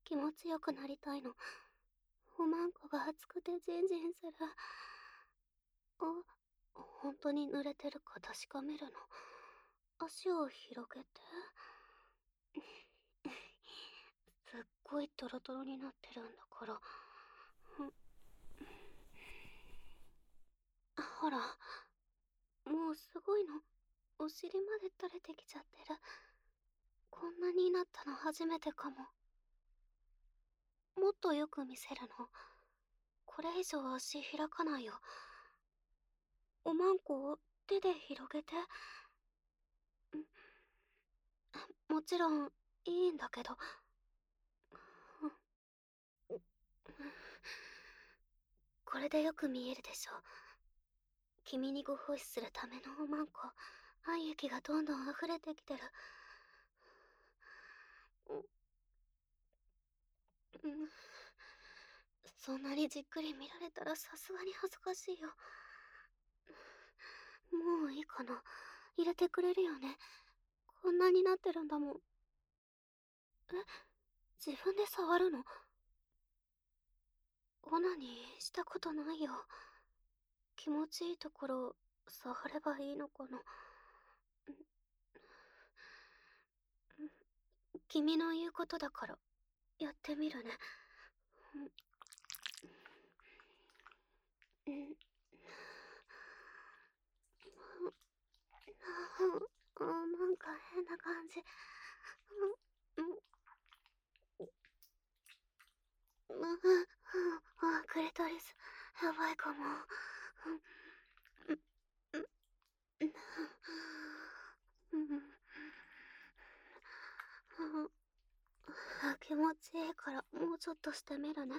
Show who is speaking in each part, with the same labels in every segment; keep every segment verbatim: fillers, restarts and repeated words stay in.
Speaker 1: 気持ちよくなりたいの。おまんこが熱くてジンジンする。あ、本当に濡れてるか確かめるの。足を広げて。すっごいトロトロになってるんだから。ほら、もうすごいの。お尻まで垂れてきちゃってる。こんなになったの初めてかも。もっとよく見せるの。これ以上足開かないよ。おまんこを手で広げて。もちろん、いいんだけど。これでよく見えるでしょ。君にご奉仕するためのおまんこ、愛液がどんどん溢れてきてる。うん、そんなにじっくり見られたらさすがに恥ずかしいよ。もういいかな。入れてくれるよね。こんなになってるんだもん。え、自分で触るの？オナニーしたことないよ。気持ちいいところ触ればいいのかな。君の言うことだからやってみるね。うん、うん、なんか変な感じ。うん、うん、あ、クレトリスやばいかも。うん、うん、うん、気持ちいいからもうちょっとしてみるね。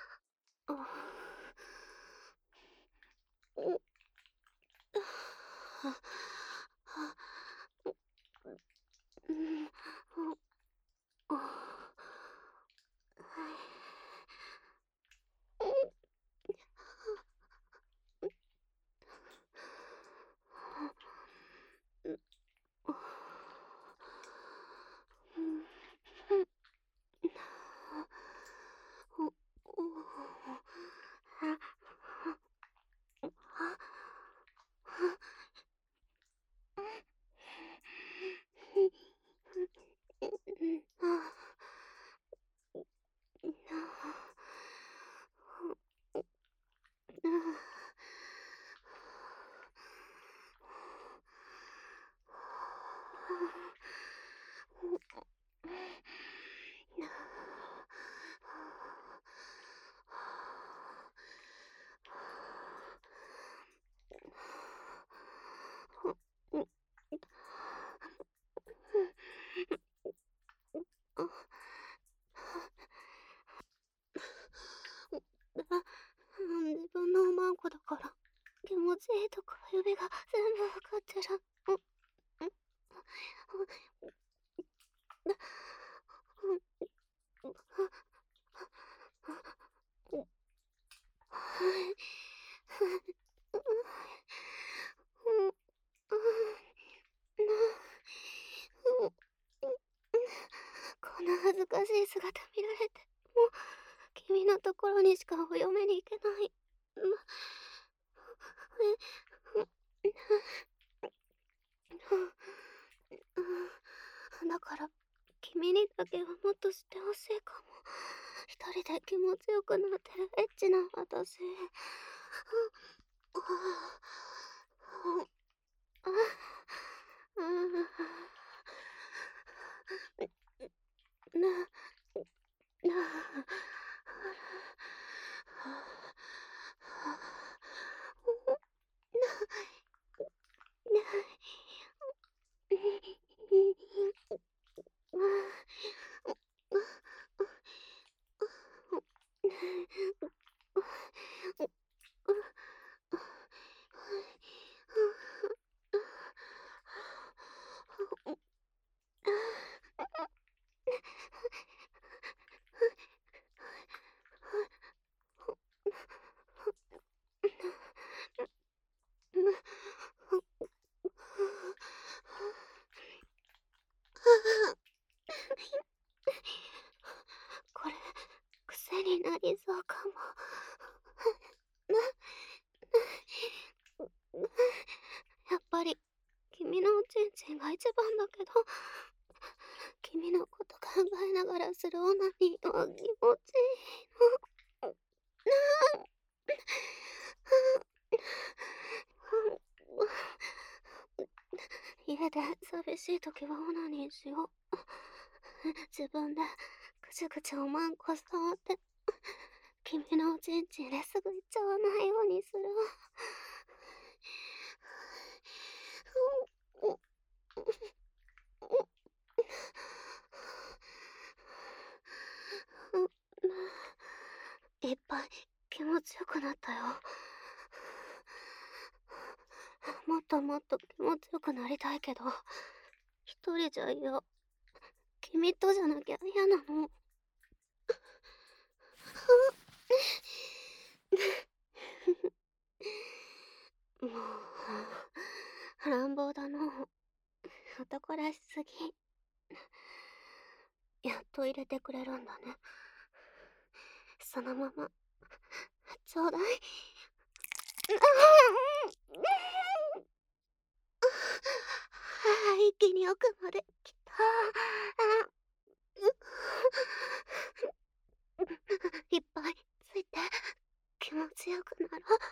Speaker 1: 自分のおまんこだから気持ちいいとこ指が全部わかってる。こんな恥ずかしい姿見られて、もう君のところにしかお嫁に行けない。だから君にだけはもっと知ってほしいかも。一人で気持ちよくなってるエッチな私。 一番だけど、君のこと考えながらするオナニーは気持ちいいの。なあ。家で寂しい時はオナニーしよう。自分でぐちゅぐちゅおまんこ触って、君のおちんちんですぐ行っちゃわないようにするわ。いっぱい気持ちよくなったよ。もっともっと気持ちよくなりたいけど、一人じゃ嫌。君とじゃなきゃ嫌なの。もう乱暴だの。男らしすぎ。やっと入れてくれるんだね。そのままちょうだい。一気に奥まで来た。いっぱいついて気持ちよくなろう。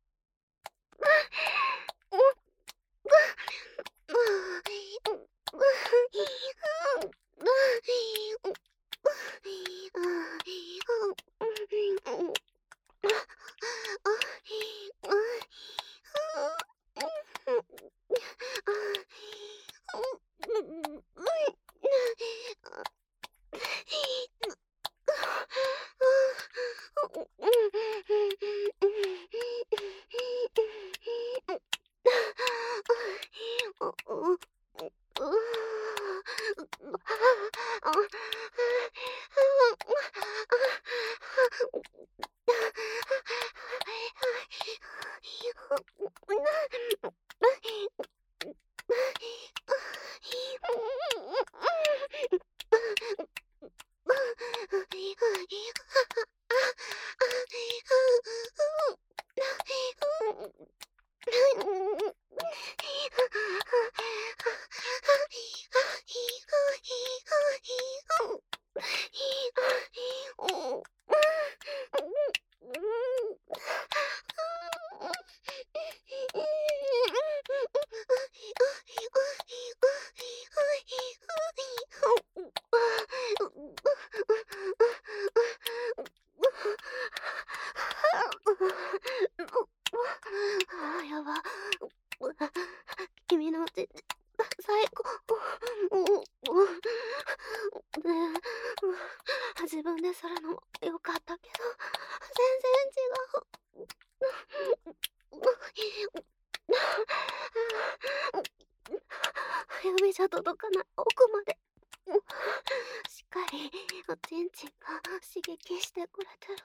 Speaker 1: やば。君のち最高。自分でするのもよかったけど、全然違う。指じゃ届かない奥まで。しっかりおちんちんが刺激してくれてる。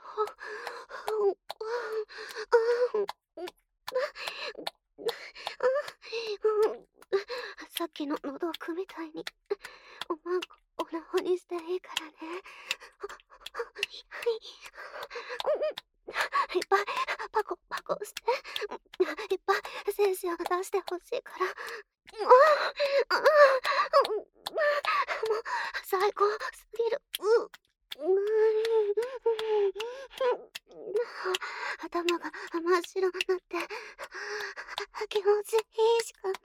Speaker 1: さっきの喉奥みたいにおまんこオナホにしていいからね。いっぱいパコパコして、いっぱい精子を出してほしいから。もう最高すぎる。頭が真っ白になって気持ちいいしかない。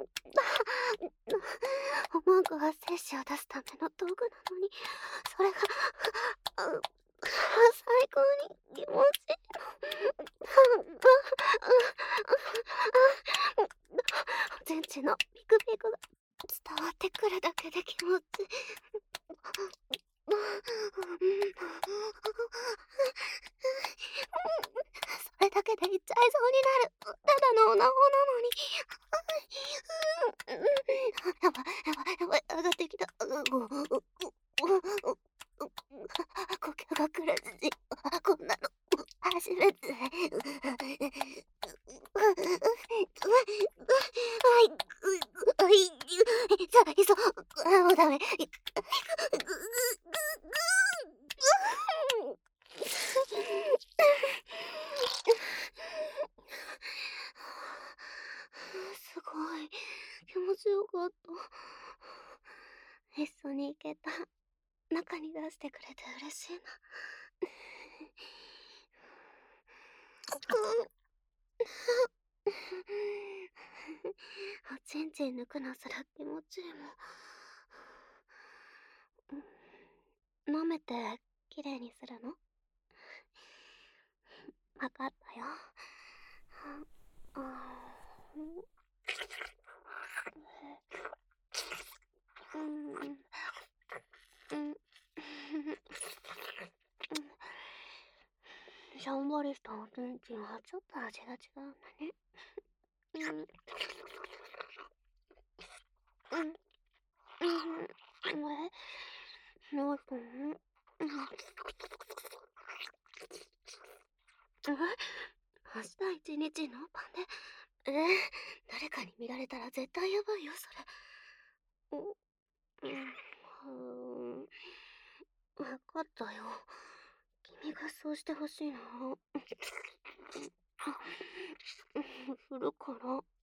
Speaker 1: おまんこが精子を出すための道具なのに、それが最高に気持ちいいの。おちんちんのピクピクが伝わってくるだけで気持ちいい。それだけで言っちゃいそうになる。ただのおなほなのに。やばいやばいやばい、上がってきた。呼吸が苦しい。こんなの初めて。さあ、いそ、もうダメ。すごい気持ちよく一緒に行けた。中に出してくれて嬉しいな。おちんちん抜くのすら気持ちいいもん。舐めてきれいにするの？わかったよ。うん。しゃんばりしたおちんちんはちょっと味が違うんだね。うん。うん。うん。え、どうしたの？うん。明日一日ノーパンで。えー、誰かに見られたら絶対やばいよ、それ。うん。わかったよ。君がそうしてほしいな。するから。